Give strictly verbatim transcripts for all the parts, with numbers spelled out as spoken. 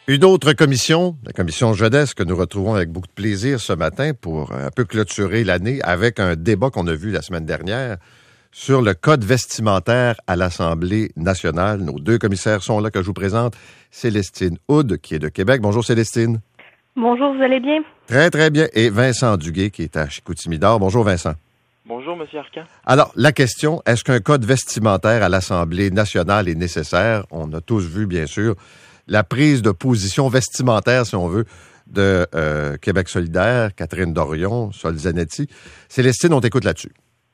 Une autre commission, la commission jeunesse, que nous retrouvons avec beaucoup de plaisir ce matin pour un peu clôturer l'année avec un débat qu'on a vu la semaine dernière sur le code vestimentaire à l'Assemblée nationale. Nos deux commissaires sont là que je vous présente. Célestine Houd, qui est de Québec. Bonjour Célestine. Bonjour, vous allez bien? Très, très bien. Et Vincent Duguay, qui est à Chicoutimi-Nord. Bonjour Vincent. Bonjour, M. Arcan. Alors, la question, est-ce qu'un code vestimentaire à l'Assemblée nationale est nécessaire? On a tous vu, bien sûr, la prise de position vestimentaire, si on veut, de euh, Québec solidaire, Catherine Dorion, Sol Zanetti. Célestine, on t'écoute là-dessus.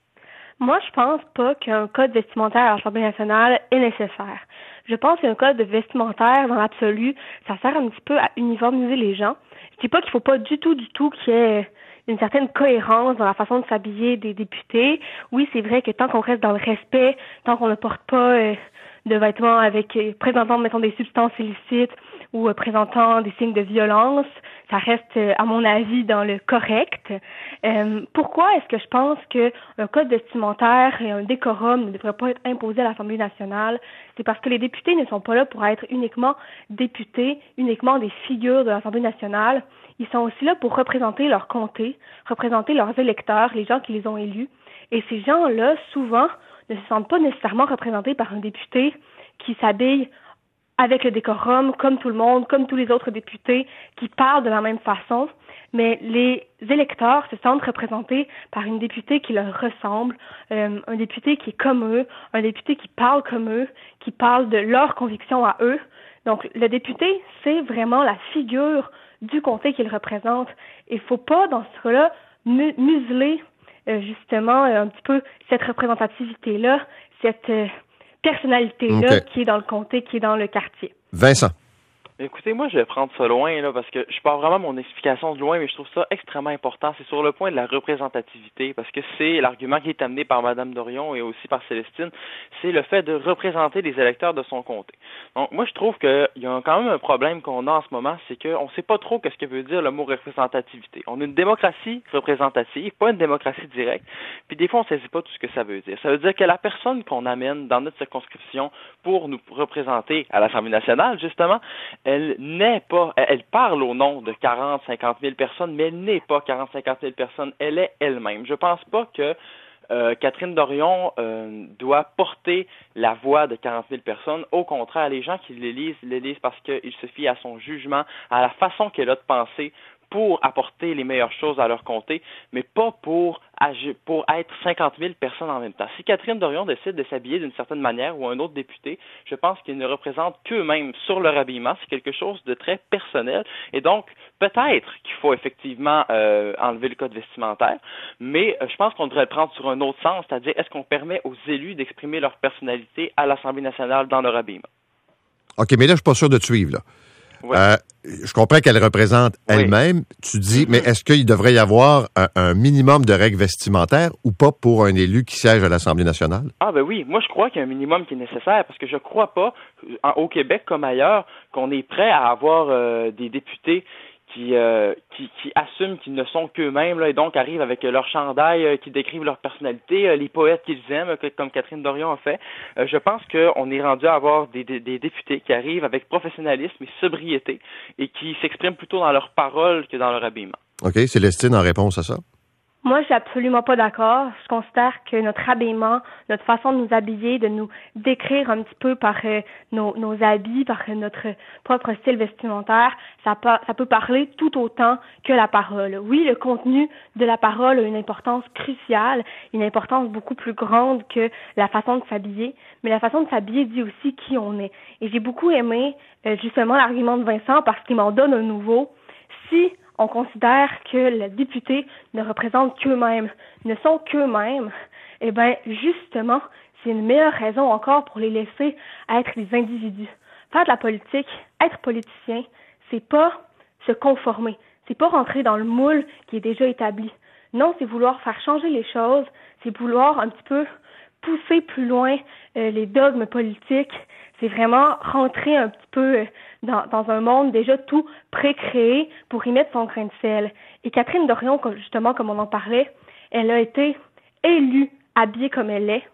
Moi, je pense pas qu'un code vestimentaire à l'Assemblée nationale est nécessaire. Je pense qu'un code vestimentaire, dans l'absolu, ça sert un petit peu à uniformiser les gens. Je dis pas qu'il faut pas du tout, du tout qu'il y ait une certaine cohérence dans la façon de s'habiller des députés. Oui, c'est vrai que tant qu'on reste dans le respect, tant qu'on ne porte pas euh, de vêtements avec euh, présentant, mettons, des substances illicites ou euh, présentant des signes de violence, ça reste, euh, à mon avis, dans le correct. Euh, pourquoi est-ce que je pense qu'un code vestimentaire et un décorum ne devraient pas être imposés à l'Assemblée nationale? C'est parce que les députés ne sont pas là pour être uniquement députés, uniquement des figures de l'Assemblée nationale. Ils sont aussi là pour représenter leur comté, représenter leurs électeurs, les gens qui les ont élus. Et ces gens-là, souvent, ne se sentent pas nécessairement représentés par un député qui s'habille avec le décorum, comme tout le monde, comme tous les autres députés, qui parlent de la même façon. Mais les électeurs se sentent représentés par une députée qui leur ressemble, euh, un député qui est comme eux, un député qui parle comme eux, qui parle de leurs convictions à eux. Donc, le député, c'est vraiment la figure du comté qu'il représente. Il ne faut pas, dans ce cas-là, mu- museler euh, justement euh, un petit peu cette représentativité-là, cette euh, personnalité-là Okay. qui est dans le comté, qui est dans le quartier. Vincent. Écoutez, moi, je vais prendre ça loin, là, parce que je pars vraiment mon explication de loin, mais je trouve ça extrêmement important. C'est sur le point de la représentativité, parce que c'est l'argument qui est amené par Mme Dorion et aussi par Célestine, c'est le fait de représenter les électeurs de son comté. Donc, moi, je trouve qu'il y a quand même un problème qu'on a en ce moment, c'est qu'on ne sait pas trop ce que veut dire le mot représentativité. On a une démocratie représentative, pas une démocratie directe, puis des fois, on ne saisit pas tout ce que ça veut dire. Ça veut dire que la personne qu'on amène dans notre circonscription pour nous représenter à l'Assemblée nationale, justement, elle n'est pas, elle parle au nom de quarante, cinquante mille personnes, mais elle n'est pas quarante, cinquante mille personnes, elle est elle-même. Je pense pas que euh, Catherine Dorion euh, doit porter la voix de quarante mille personnes. Au contraire, les gens qui l'élisent, l'élisent parce qu'ils se fient à son jugement, à la façon qu'elle a de penser pour apporter les meilleures choses à leur comté, mais pas pour agir, pour être cinquante mille personnes en même temps. Si Catherine Dorion décide de s'habiller d'une certaine manière ou un autre député, je pense qu'ils ne représentent qu'eux-mêmes sur leur habillement. C'est quelque chose de très personnel. Et donc, peut-être qu'il faut effectivement euh, enlever le code vestimentaire, mais euh, je pense qu'on devrait le prendre sur un autre sens, c'est-à-dire est-ce qu'on permet aux élus d'exprimer leur personnalité à l'Assemblée nationale dans leur habillement? OK, mais là, je suis pas sûr de te suivre, là. Ouais. Euh, je comprends qu'elle représente elle-même. Oui. Tu dis, mm-hmm. mais est-ce qu'il devrait y avoir un, un minimum de règles vestimentaires ou pas pour un élu qui siège à l'Assemblée nationale? Ah ben oui, moi je crois qu'il y a un minimum qui est nécessaire parce que je crois pas, en, au Québec comme ailleurs, qu'on est prêt à avoir euh, des députés qui, euh, qui qui assument qu'ils ne sont qu'eux-mêmes là, et donc arrivent avec leur chandail euh, qui décrivent leur personnalité, euh, les poètes qu'ils aiment, que, comme Catherine Dorion a fait. Euh, je pense qu'on est rendu à avoir des, des, des députés qui arrivent avec professionnalisme et sobriété et qui s'expriment plutôt dans leurs paroles que dans leur habillement. OK. Célestine, en réponse à ça? Moi, je suis absolument pas d'accord. Je considère que notre habillement, notre façon de nous habiller, de nous décrire un petit peu par euh, nos, nos habits, par euh, notre propre style vestimentaire, ça peut, ça peut parler tout autant que la parole. Oui, le contenu de la parole a une importance cruciale, une importance beaucoup plus grande que la façon de s'habiller, mais la façon de s'habiller dit aussi qui on est. Et j'ai beaucoup aimé euh, justement l'argument de Vincent parce qu'il m'en donne un nouveau. Si on considère que les députés ne représentent qu'eux-mêmes, ne sont qu'eux-mêmes, eh bien, justement, c'est une meilleure raison encore pour les laisser être des individus. Faire de la politique, être politicien, c'est pas se conformer, c'est pas rentrer dans le moule qui est déjà établi. Non, c'est vouloir faire changer les choses, c'est vouloir un petit peu pousser plus loin euh, les dogmes politiques, c'est vraiment rentrer un petit peu euh, dans, dans un monde déjà tout pré-créé pour y mettre son grain de sel. Et Catherine Dorion, justement, comme on en parlait, elle a été élue habillée comme elle est.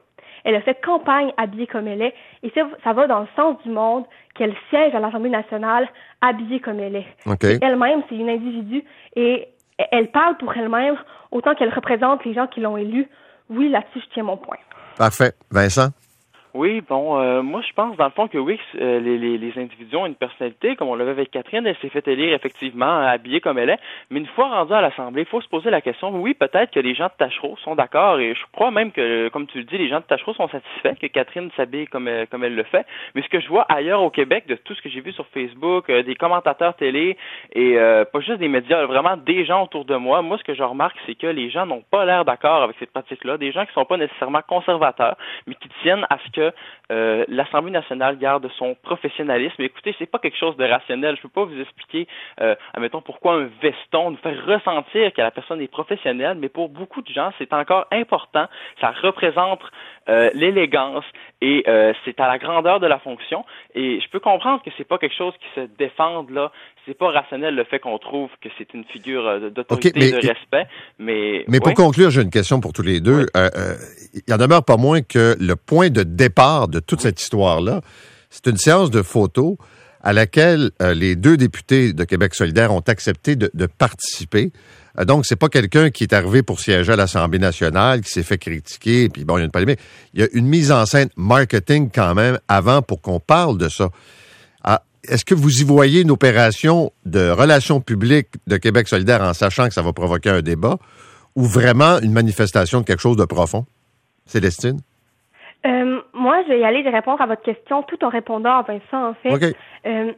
Elle a fait campagne habillée comme elle est. Et ça, ça va dans le sens du monde qu'elle siège à l'Assemblée nationale habillée comme elle est. Okay. Et elle-même, c'est une individu et elle parle pour elle-même autant qu'elle représente les gens qui l'ont élue. Oui, là-dessus, je tiens mon point. Parfait. Vincent? Oui, bon, euh, moi je pense dans le fond que oui, euh, les, les, les individus ont une personnalité, comme on l'avait avec Catherine, elle s'est fait élire effectivement, habillée comme elle est, mais une fois rendue à l'Assemblée, il faut se poser la question, oui, peut-être que les gens de Tachereau sont d'accord, et je crois même que, comme tu le dis, les gens de Tachereau sont satisfaits que Catherine s'habille comme, euh, comme elle le fait, mais ce que je vois ailleurs au Québec, de tout ce que j'ai vu sur Facebook, euh, des commentateurs télé, et euh, pas juste des médias, vraiment des gens autour de moi, moi ce que je remarque, c'est que les gens n'ont pas l'air d'accord avec cette pratique-là, des gens qui sont pas nécessairement conservateurs, mais qui tiennent à ce que Euh, l'Assemblée nationale garde son professionnalisme. Écoutez, c'est pas quelque chose de rationnel. Je peux pas vous expliquer, euh, admettons, pourquoi un veston nous fait ressentir que la personne est professionnelle, mais pour beaucoup de gens, c'est encore important. Ça représente euh, l'élégance et euh, c'est à la grandeur de la fonction. Et je peux comprendre que c'est pas quelque chose qui se défende là. C'est pas rationnel le fait qu'on trouve que c'est une figure euh, d'autorité, okay, mais, de respect. Mais, mais pour ouais. conclure, j'ai une question pour tous les deux. Il oui. euh, euh, en demeure pas moins que le point de départ de toute cette histoire-là, c'est une séance de photos à laquelle euh, les deux députés de Québec solidaire ont accepté de, de participer. Euh, donc, c'est pas quelqu'un qui est arrivé pour siéger à l'Assemblée nationale, qui s'est fait critiquer, puis bon, il y a une polémique. Il y a une mise en scène marketing quand même avant pour qu'on parle de ça. Ah, est-ce que vous y voyez une opération de relations publiques de Québec solidaire en sachant que ça va provoquer un débat ou vraiment une manifestation de quelque chose de profond? Célestine? Euh, moi, je vais y aller de répondre à votre question tout en répondant à Vincent, en fait. Okay. Euh,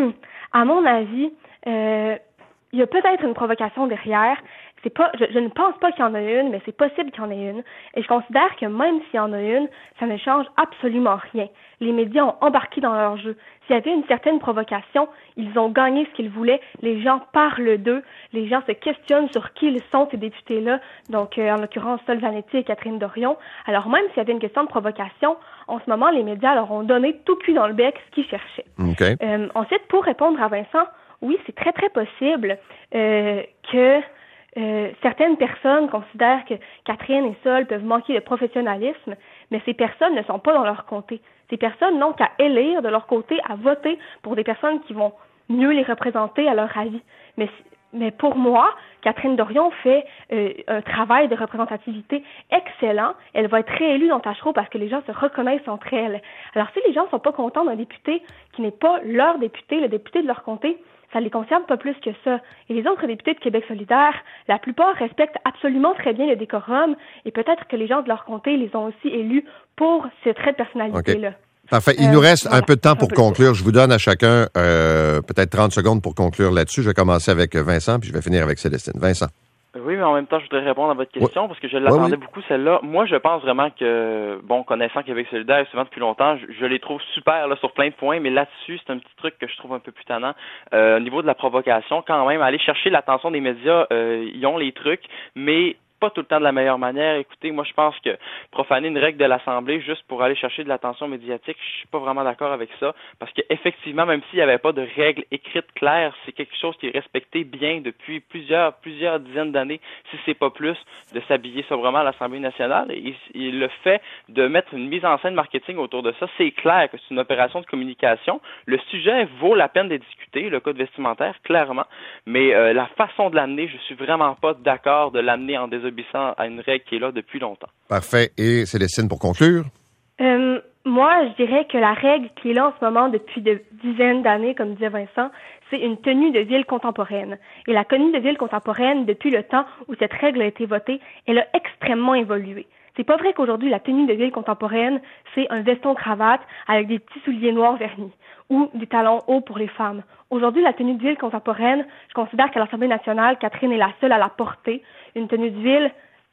à mon avis, euh, il y a peut-être une provocation derrière. C'est pas, je, je ne pense pas qu'il y en a une, mais c'est possible qu'il y en ait une. Et je considère que même s'il y en a une, ça ne change absolument rien. Les médias ont embarqué dans leur jeu. S'il y avait une certaine provocation, ils ont gagné ce qu'ils voulaient. Les gens parlent d'eux. Les gens se questionnent sur qui ils sont, ces députés-là. Donc, euh, en l'occurrence, Sol Zanetti et Catherine Dorion. Alors, même s'il y avait une question de provocation, en ce moment, les médias leur ont donné tout cul dans le bec ce qu'ils cherchaient. Okay. Euh, ensuite, pour répondre à Vincent, oui, c'est très, très possible euh, que Euh, certaines personnes considèrent que Catherine et Sol peuvent manquer de professionnalisme, mais ces personnes ne sont pas dans leur comté. Ces personnes n'ont qu'à élire de leur côté, à voter pour des personnes qui vont mieux les représenter à leur avis. Mais, mais pour moi, Catherine Dorion fait euh, un travail de représentativité excellent. Elle va être réélue dans Tachereau parce que les gens se reconnaissent entre elles. Alors si les gens ne sont pas contents d'un député qui n'est pas leur député, le député de leur comté, ça les concerne pas plus que ça. Et les autres députés de Québec solidaire, la plupart respectent absolument très bien le décorum et peut-être que les gens de leur comté les ont aussi élus pour ce trait de personnalité-là. Okay. Parfait. Il euh, nous reste voilà, un peu de temps pour conclure. Je vous donne à chacun euh, peut-être trente secondes pour conclure là-dessus. Je vais commencer avec Vincent, puis je vais finir avec Célestine. Vincent. Oui, mais en même temps, je voudrais répondre à votre question oui. parce que je l'attendais oui, oui. beaucoup, celle-là. Moi, je pense vraiment que, bon, connaissant Québec solidaire souvent depuis longtemps, je, je les trouve super là sur plein de points, mais là-dessus, c'est un petit truc que je trouve un peu plus tannant. Euh, au niveau de la provocation, quand même, aller chercher l'attention des médias, euh, ils ont les trucs, mais pas tout le temps de la meilleure manière. Écoutez, moi, je pense que profaner une règle de l'Assemblée juste pour aller chercher de l'attention médiatique, je suis pas vraiment d'accord avec ça, parce qu'effectivement, même s'il n'y avait pas de règles écrites claires, c'est quelque chose qui est respecté bien depuis plusieurs plusieurs dizaines d'années, si c'est pas plus, de s'habiller sobrement à l'Assemblée nationale. Et, et le fait de mettre une mise en scène marketing autour de ça, c'est clair que c'est une opération de communication. Le sujet vaut la peine d'être discuté, le code vestimentaire, clairement, mais euh, la façon de l'amener, je suis vraiment pas d'accord de l'amener en désobéissance à une règle qui est là depuis longtemps. Parfait. Et Célestine, pour conclure? Euh, moi, je dirais que la règle qui est là en ce moment depuis de dizaines d'années, comme disait Vincent, c'est une tenue de ville contemporaine. Et la tenue de ville contemporaine, depuis le temps où cette règle a été votée, elle a extrêmement évolué. C'est pas vrai qu'aujourd'hui, la tenue de ville contemporaine, c'est un veston-cravate avec des petits souliers noirs vernis ou des talons hauts pour les femmes. Aujourd'hui, la tenue de ville contemporaine, je considère qu'à l'Assemblée nationale, Catherine est la seule à la porter. Une tenue de ville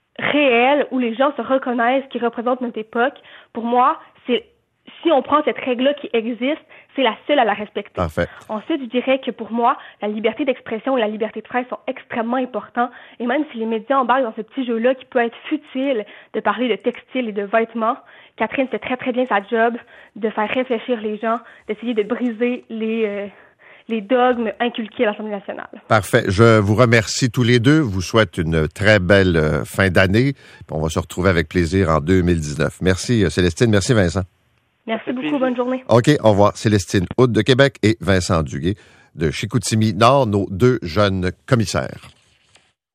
réelle où les gens se reconnaissent, qui représente notre époque. Pour moi, c'est si on prend cette règle-là qui existe, c'est la seule à la respecter. Parfait. Ensuite, je dirais que pour moi, la liberté d'expression et la liberté de presse sont extrêmement importants. Et même si les médias embarquent dans ce petit jeu-là qui peut être futile de parler de textiles et de vêtements, Catherine fait très très bien sa job de faire réfléchir les gens, d'essayer de briser les... Euh, les dogmes inculqués à l'Assemblée nationale. Parfait. Je vous remercie tous les deux. Vous souhaite une très belle euh, fin d'année. On va se retrouver avec plaisir en deux mille dix-neuf. Merci Célestine. Merci Vincent. Merci beaucoup. Bonne journée. OK. Au revoir. Célestine Houde de Québec et Vincent Duguay de Chicoutimi Nord, nos deux jeunes commissaires.